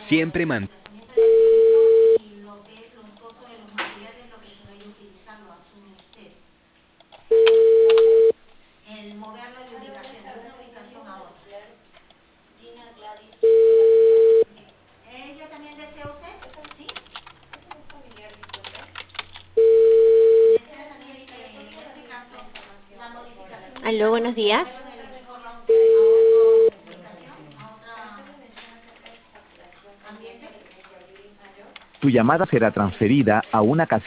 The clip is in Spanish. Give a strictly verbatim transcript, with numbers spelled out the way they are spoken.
Siempre man... Aló, buenos días. Tu llamada será transferida a una casilla.